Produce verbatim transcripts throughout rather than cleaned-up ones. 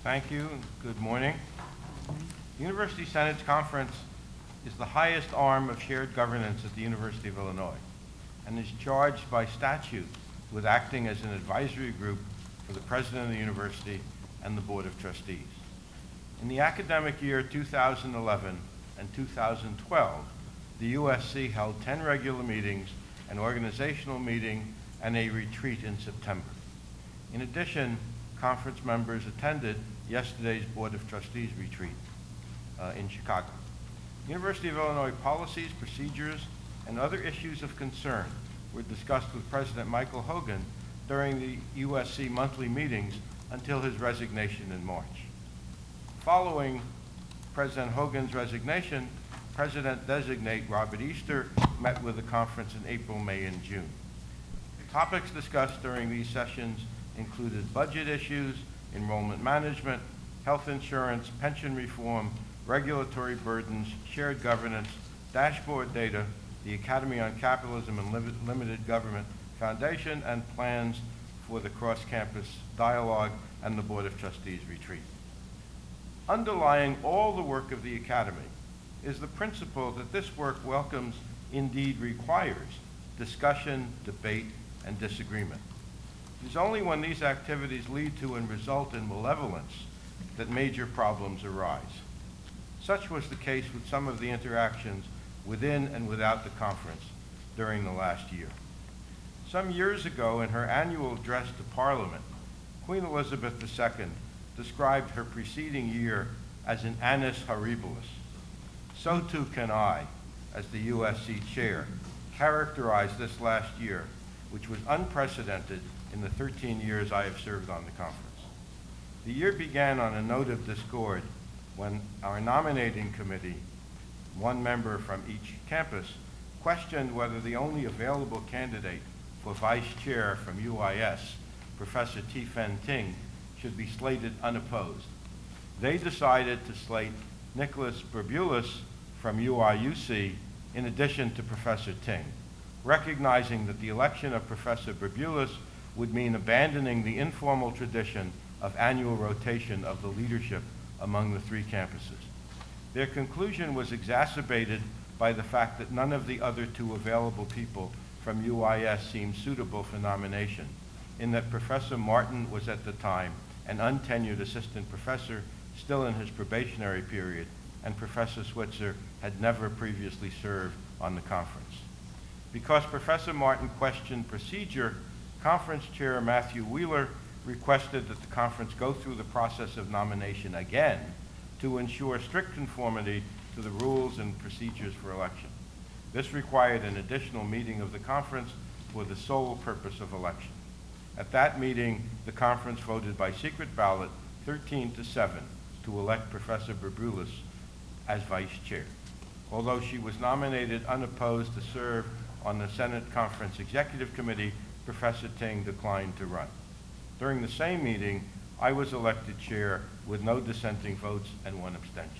Thank you. Good morning. The University Senate's conference is the highest arm of shared governance at the University of Illinois and is charged by statute with acting as an advisory group for the president of the university and the Board of Trustees. In the academic year two thousand eleven and two thousand twelve, the U S C held ten regular meetings, an organizational meeting, and a retreat in September. In addition, conference members attended yesterday's Board of Trustees retreat uh, in Chicago. University of Illinois policies, procedures, and other issues of concern were discussed with President Michael Hogan during the U S C monthly meetings until his resignation in March. Following President Hogan's resignation, President-designate Robert Easter met with the conference in April, May, and June. Topics discussed during these sessions included budget issues, enrollment management, health insurance, pension reform, regulatory burdens, shared governance, dashboard data, the Academy on Capitalism and Limited Government Foundation, and plans for the cross-campus dialogue and the Board of Trustees retreat. Underlying all the work of the Academy is the principle that this work welcomes, indeed requires, discussion, debate, and disagreement. It is only when these activities lead to and result in malevolence that major problems arise. Such was the case with some of the interactions within and without the conference during the last year. Some years ago, in her annual address to Parliament, Queen Elizabeth the Second described her preceding year as an annus horribilis. So too can I, as the U S C chair, characterize this last year, which was unprecedented in the thirteen years I have served on the conference. The year began on a note of discord when our nominating committee, one member from each campus, questioned whether the only available candidate for vice chair from U I S, Professor T-Fen Ting, should be slated unopposed. They decided to slate Nicholas Berbulis from U I U C in addition to Professor Ting, recognizing that the election of Professor Berbulis would mean abandoning the informal tradition of annual rotation of the leadership among the three campuses. Their conclusion was exacerbated by the fact that none of the other two available people from U I S seemed suitable for nomination, in that Professor Martin was at the time an untenured assistant professor still in his probationary period, and Professor Switzer had never previously served on the conference. Because Professor Martin questioned procedure, Conference Chair Matthew Wheeler requested that the conference go through the process of nomination again to ensure strict conformity to the rules and procedures for election. This required an additional meeting of the conference for the sole purpose of election. At that meeting, the conference voted by secret ballot thirteen to seven to elect Professor Berbulis as vice chair. Although she was nominated unopposed to serve on the Senate Conference Executive Committee, Professor Ting declined to run. During the same meeting, I was elected chair with no dissenting votes and one abstention.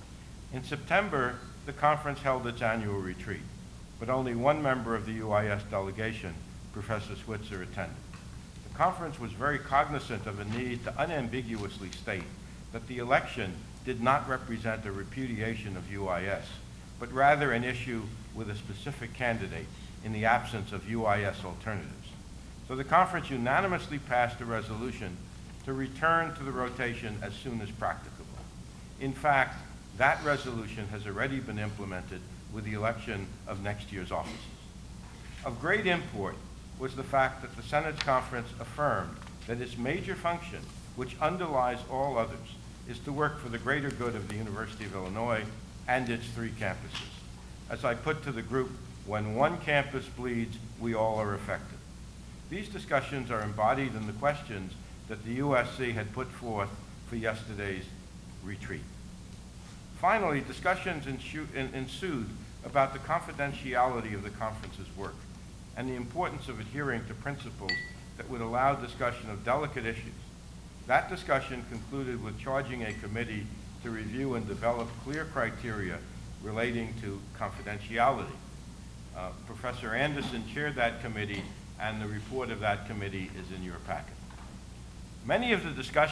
In September, the conference held its annual retreat, but only one member of the U I S delegation, Professor Switzer, attended. The conference was very cognizant of a need to unambiguously state that the election did not represent a repudiation of U I S, but rather an issue with a specific candidate in the absence of U I S alternatives. So the conference unanimously passed a resolution to return to the rotation as soon as practicable. In fact, that resolution has already been implemented with the election of next year's officers. Of great import was the fact that the Senate's conference affirmed that its major function, which underlies all others, is to work for the greater good of the University of Illinois and its three campuses. As I put to the group, when one campus bleeds, we all are affected. These discussions are embodied in the questions that the U S C had put forth for yesterday's retreat. Finally, discussions ensued about the confidentiality of the conference's work and the importance of adhering to principles that would allow discussion of delicate issues. That discussion concluded with charging a committee to review and develop clear criteria relating to confidentiality. Uh, Professor Anderson chaired that committee, and the report of that committee is in your packet. Many of the discussions